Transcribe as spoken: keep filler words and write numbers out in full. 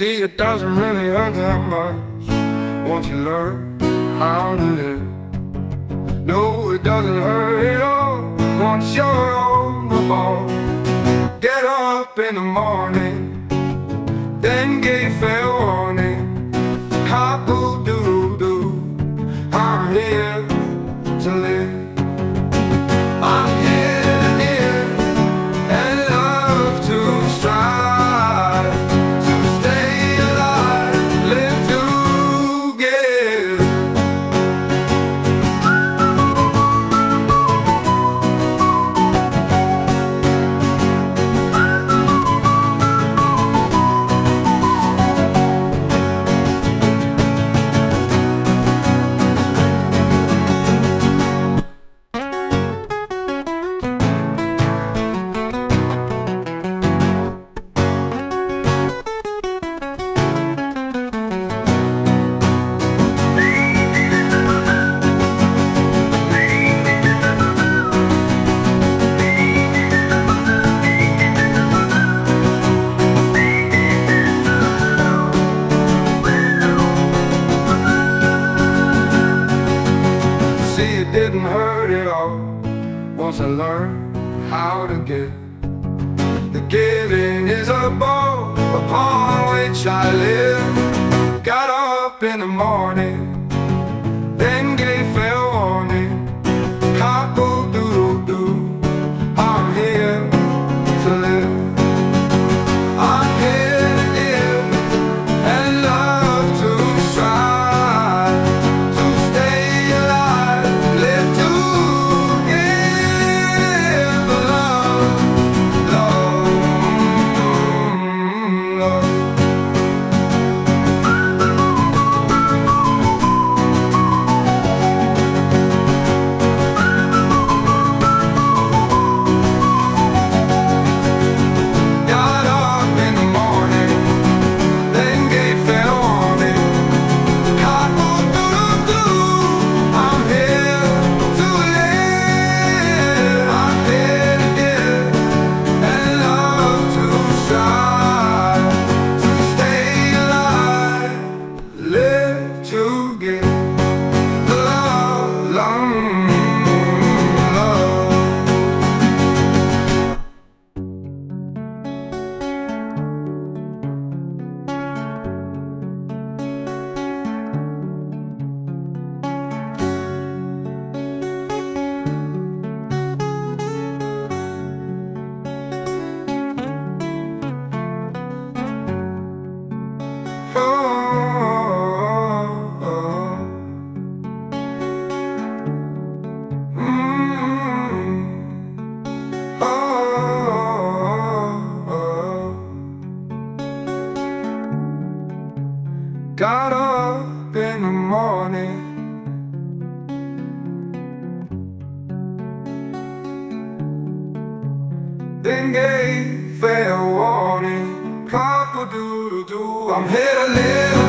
See, it doesn't really hurt that much once you learn how to live. No, it doesn't hurt at all once you're on the ball. Get up in the morning, then give fair warning. Cock-a-doodle-doo, I'm here to live. I'm here to live and love to strive, to stay alive, live to give. It didn't hurt at all once I learned how to give. The giving is a bow upon which I live. Got up in the morning, then gave fair warning. Cock-a-doodle-doo, I'm here to live. I'm here to live and love to strive, to stay alive, live to give love, love, love. Got up in the morning, then gave fair warning. Cock-a-doodle-doo, I'm here to live. I'm here to give and love to strive, to stay alive, live to give love, love, love. Oh, oh, oh. Mm. Oh, oh, oh. Got up in the morning, then gave fair warning. Cock-a-doodle-doo, I'm here to live.